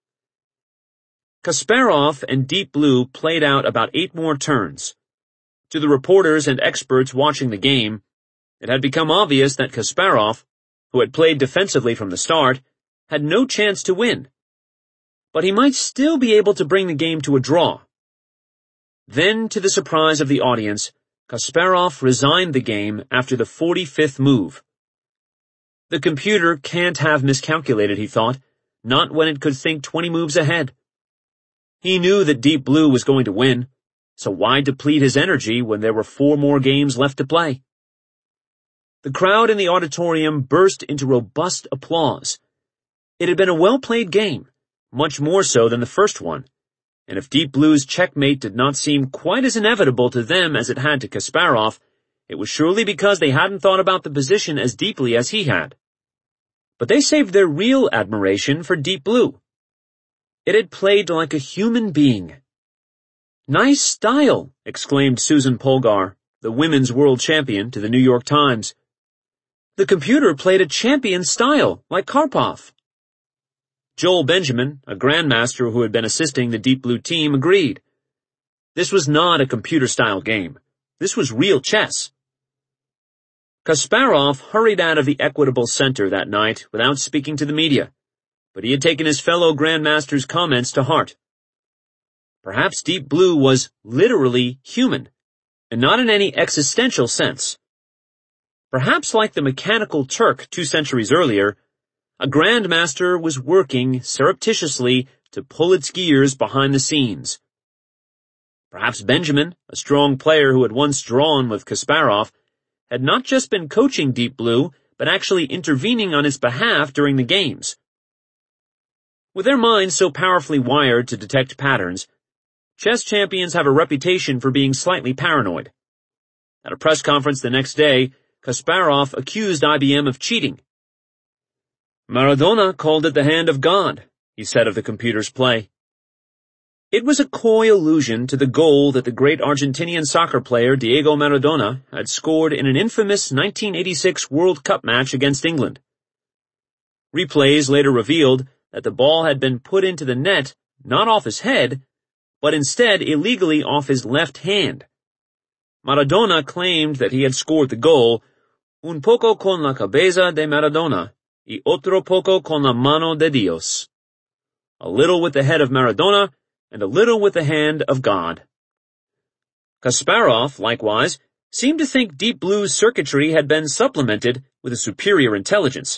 Kasparov and Deep Blue played out about 8 more turns. To the reporters and experts watching the game, it had become obvious that Kasparov, who had played defensively from the start, had no chance to win. But he might still be able to bring the game to a draw. Then, to the surprise of the audience, Kasparov resigned the game after the 45th move. The computer can't have miscalculated, he thought, not when it could think 20 moves ahead. He knew that Deep Blue was going to win, so why deplete his energy when there were 4 more games left to play? The crowd in the auditorium burst into robust applause. It had been a well-played game, much more so than the first one, and if Deep Blue's checkmate did not seem quite as inevitable to them as it had to Kasparov, it was surely because they hadn't thought about the position as deeply as he had. But they saved their real admiration for Deep Blue. It had played like a human being. "Nice style," exclaimed Susan Polgar, the women's world champion, to the New York Times. "The computer played a champion style, like Karpov." Joel Benjamin, a grandmaster who had been assisting the Deep Blue team, agreed. This was not a computer-style game. This was real chess. Kasparov hurried out of the Equitable Center that night without speaking to the media, but he had taken his fellow grandmaster's comments to heart. Perhaps Deep Blue was literally human, and not in any existential sense. Perhaps like the mechanical Turk 2 centuries earlier, a grandmaster was working surreptitiously to pull its gears behind the scenes. Perhaps Benjamin, a strong player who had once drawn with Kasparov, had not just been coaching Deep Blue, but actually intervening on his behalf during the games. With their minds so powerfully wired to detect patterns, chess champions have a reputation for being slightly paranoid. At a press conference the next day, Kasparov accused IBM of cheating. "Maradona called it the hand of God," he said of the computer's play. It was a coy allusion to the goal that the great Argentinian soccer player Diego Maradona had scored in an infamous 1986 World Cup match against England. Replays later revealed that the ball had been put into the net not off his head, but instead illegally off his left hand. Maradona claimed that he had scored the goal, "un poco con la cabeza de Maradona y otro poco con la mano de Dios." A little with the head of Maradona, and a little with the hand of God. Kasparov, likewise, seemed to think Deep Blue's circuitry had been supplemented with a superior intelligence.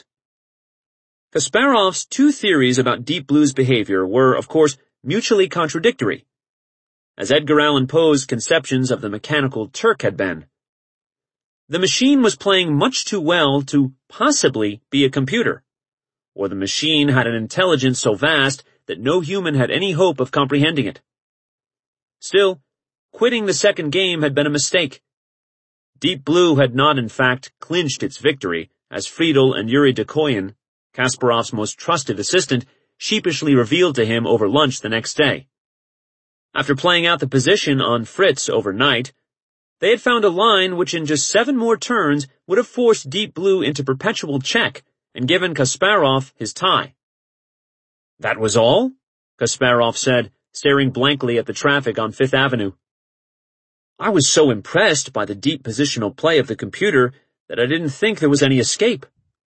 Kasparov's two theories about Deep Blue's behavior were, of course, mutually contradictory, as Edgar Allan Poe's conceptions of the mechanical Turk had been. The machine was playing much too well to possibly be a computer, or the machine had an intelligence so vast that no human had any hope of comprehending it. Still, quitting the second game had been a mistake. Deep Blue had not in fact clinched its victory, as Friedel and Yuri Dekoyan, Kasparov's most trusted assistant, sheepishly revealed to him over lunch the next day. After playing out the position on Fritz overnight, they had found a line which in just 7 more turns would have forced Deep Blue into perpetual check and given Kasparov his tie. "That was all?" Kasparov said, staring blankly at the traffic on Fifth Avenue. "I was so impressed by the deep positional play of the computer that I didn't think there was any escape."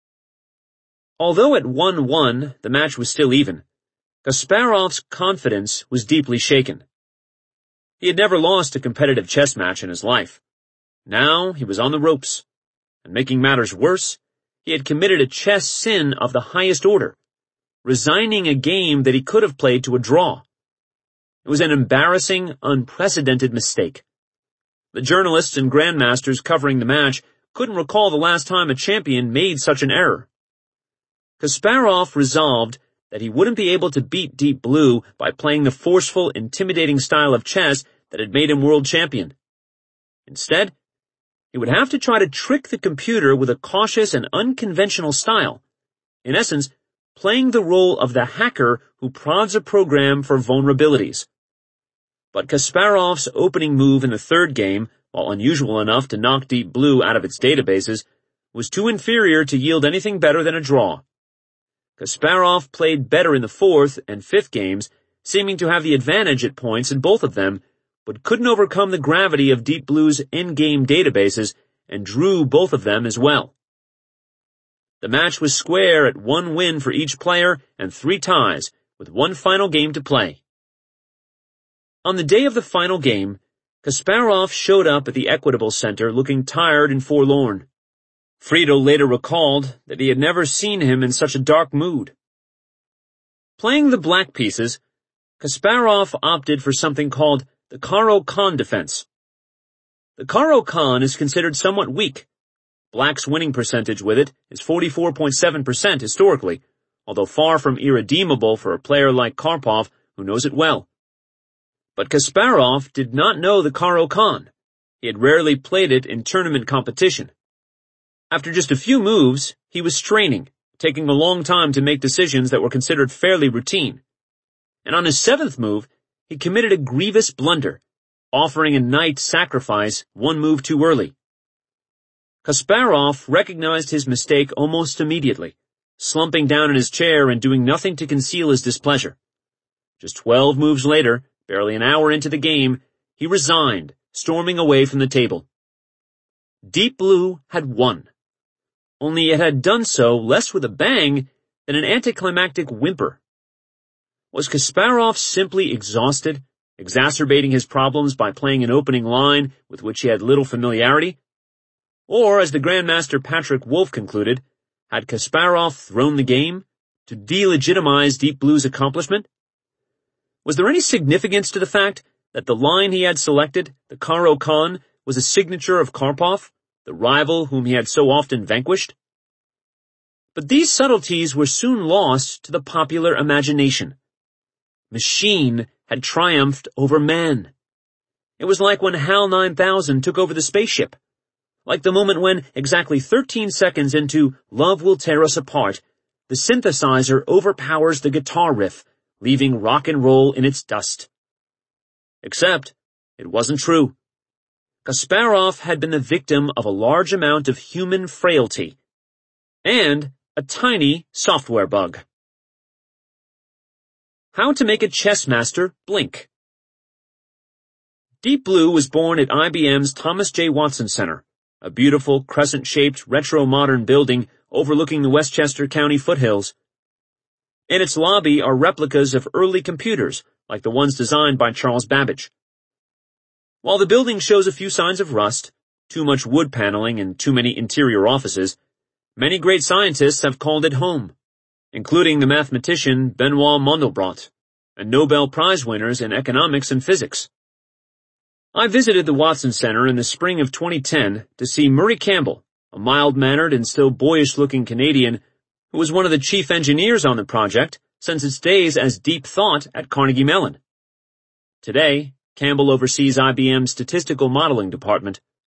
Although at 1-1 the match was still even, Kasparov's confidence was deeply shaken. He had never lost a competitive chess match in his life. Now he was on the ropes, and making matters worse, he had committed a chess sin of the highest order, resigning a game that he could have played to a draw. It was an embarrassing, unprecedented mistake. The journalists and grandmasters covering the match couldn't recall the last time a champion made such an error. Kasparov resolved that he wouldn't be able to beat Deep Blue by playing the forceful, intimidating style of chess that had made him world champion. Instead, he would have to try to trick the computer with a cautious and unconventional style, in essence, playing the role of the hacker who prods a program for vulnerabilities. But Kasparov's opening move in the third game, while unusual enough to knock Deep Blue out of its databases, was too inferior to yield anything better than a draw. Kasparov played better in the fourth and fifth games, seeming to have the advantage at points in both of them, but couldn't overcome the gravity of Deep Blue's in-game databases and drew both of them as well. The match was square at 1 win for each player and 3 ties, with 1 final game to play. On the day of the final game, Kasparov showed up at the Equitable Center looking tired and forlorn. Friedel later recalled that he had never seen him in such a dark mood. Playing the black pieces, Kasparov opted for something called the Caro-Kann defense. The Caro-Kann is considered somewhat weak. Black's winning percentage with it is 44.7% historically, although far from irredeemable for a player like Karpov who knows it well. But Kasparov did not know the Caro-Kann. He had rarely played it in tournament competition. After just a few moves, he was straining, taking a long time to make decisions that were considered fairly routine. And on his 7th move, he committed a grievous blunder, offering a knight sacrifice 1 move too early. Kasparov recognized his mistake almost immediately, slumping down in his chair and doing nothing to conceal his displeasure. Just 12 moves later, barely an hour into the game, he resigned, storming away from the table. Deep Blue had won. Only it had done so less with a bang than an anticlimactic whimper. Was Kasparov simply exhausted, exacerbating his problems by playing an opening line with which he had little familiarity? Or, as the Grandmaster Patrick Wolf concluded, had Kasparov thrown the game to delegitimize Deep Blue's accomplishment? Was there any significance to the fact that the line he had selected, the Caro-Kann, was a signature of Karpov, the rival whom he had so often vanquished? But these subtleties were soon lost to the popular imagination. Machine had triumphed over man. It was like when HAL 9000 took over the spaceship. Like the moment when, exactly 13 seconds into Love Will Tear Us Apart, the synthesizer overpowers the guitar riff, leaving rock and roll in its dust. Except, it wasn't true. Kasparov had been the victim of a large amount of human frailty and a tiny software bug. How to make a chess master blink. Deep Blue was born at IBM's Thomas J. Watson Center, a beautiful crescent-shaped retro-modern building overlooking the Westchester County foothills. In its lobby are replicas of early computers, like the ones designed by Charles Babbage. While the building shows a few signs of rust, too much wood paneling and too many interior offices, many great scientists have called it home, including the mathematician Benoit Mandelbrot and Nobel Prize winners in economics and physics. I visited the Watson Center in the spring of 2010 to see Murray Campbell, a mild-mannered and still boyish-looking Canadian who was one of the chief engineers on the project since its days as Deep Thought at Carnegie Mellon. Today, Campbell oversees IBM's statistical modeling department.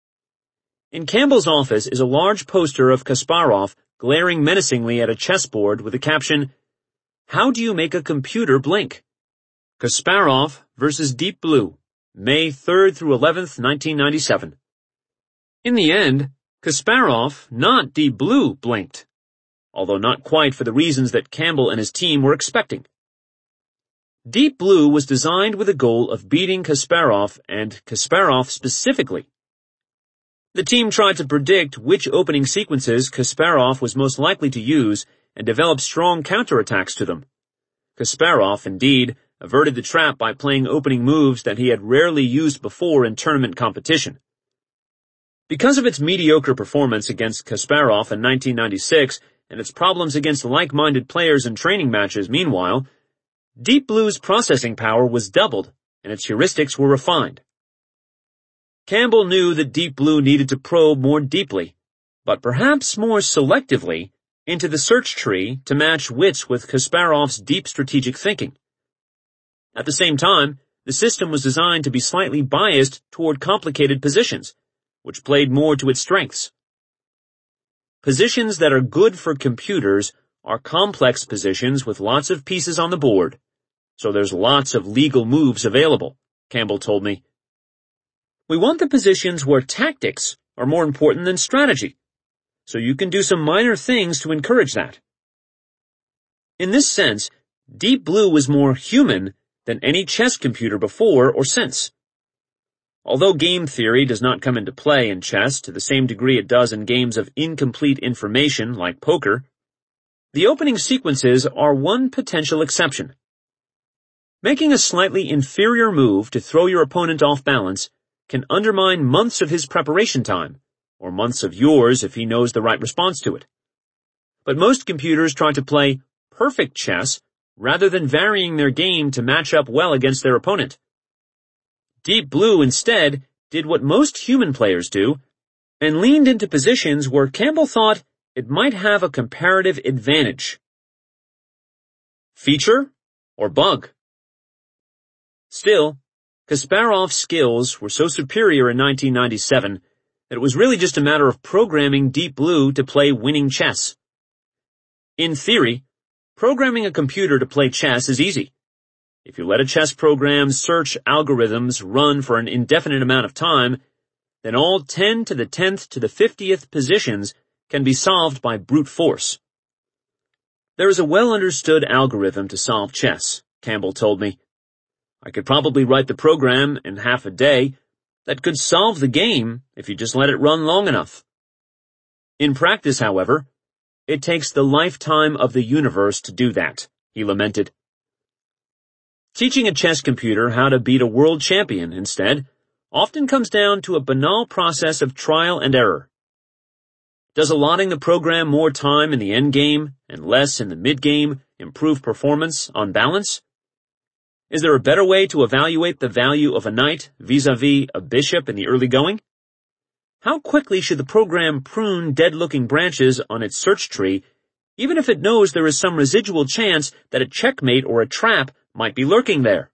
In Campbell's office is a large poster of Kasparov glaring menacingly at a chessboard with the caption, "How do you make a computer blink? Kasparov versus Deep Blue, May 3rd through 11th, 1997. In the end, Kasparov, not Deep Blue, blinked, although not quite for the reasons that Campbell and his team were expecting. Deep Blue was designed with the goal of beating Kasparov and Kasparov specifically. The team tried to predict which opening sequences Kasparov was most likely to use and developed strong counterattacks to them. Kasparov, indeed, averted the trap by playing opening moves that he had rarely used before in tournament competition. Because of its mediocre performance against Kasparov in 1996 and its problems against like-minded players in training matches, meanwhile, Deep Blue's processing power was doubled and its heuristics were refined. Campbell knew that Deep Blue needed to probe more deeply, but perhaps more selectively, into the search tree to match wits with Kasparov's deep strategic thinking. At the same time, the system was designed to be slightly biased toward complicated positions, which played more to its strengths. Positions that are good for computers are complex positions with lots of pieces on the board, so there's lots of legal moves available, Campbell told me. We want the positions where tactics are more important than strategy, so you can do some minor things to encourage that. In this sense, Deep Blue was more human than any chess computer before or since. Although game theory does not come into play in chess to the same degree it does in games of incomplete information like poker, the opening sequences are one potential exception. Making a slightly inferior move to throw your opponent off balance can undermine months of his preparation time, or months of yours if he knows the right response to it. But most computers try to play perfect chess rather than varying their game to match up well against their opponent. Deep Blue instead did what most human players do and leaned into positions where Campbell thought it might have a comparative advantage. Feature or bug? Still, Kasparov's skills were so superior in 1997 that it was really just a matter of programming Deep Blue to play winning chess. In theory, programming a computer to play chess is easy. If you let a chess program's search algorithms run for an indefinite amount of time, then all 10 to the 10th to the 50th positions can be solved by brute force. There is a well-understood algorithm to solve chess, Campbell told me. I could probably write the program in half a day that could solve the game if you just let it run long enough. In practice, however, it takes the lifetime of the universe to do that, he lamented. Teaching a chess computer how to beat a world champion, instead, often comes down to a banal process of trial and error. Does allotting the program more time in the endgame and less in the midgame improve performance on balance? Is there a better way to evaluate the value of a knight vis-a-vis a bishop in the early going? How quickly should the program prune dead-looking branches on its search tree, even if it knows there is some residual chance that a checkmate or a trap might be lurking there?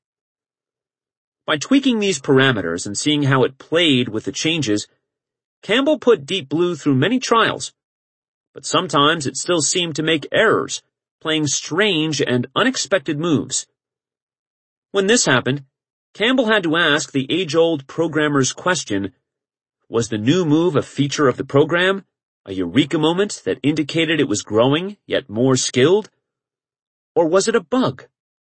By tweaking these parameters and seeing how it played with the changes, Campbell put Deep Blue through many trials, but sometimes it still seemed to make errors, playing strange and unexpected moves. When this happened, Campbell had to ask the age-old programmer's question, was the new move a feature of the program, a eureka moment that indicated it was growing, yet more skilled? Or was it a bug?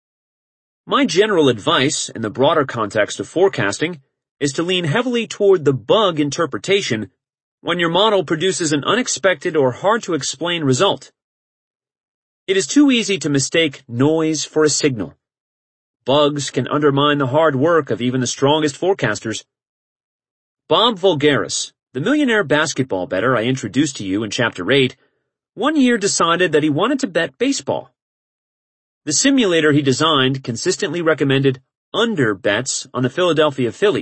My general advice, in the broader context of forecasting, is to lean heavily toward the bug interpretation when your model produces an unexpected or hard-to-explain result. It is too easy to mistake noise for a signal. Bugs can undermine the hard work of even the strongest forecasters. Bob Voulgaris, the millionaire basketball bettor I introduced to you in Chapter 8, one year decided that he wanted to bet baseball. The simulator he designed consistently recommended under bets on the Philadelphia Phillies.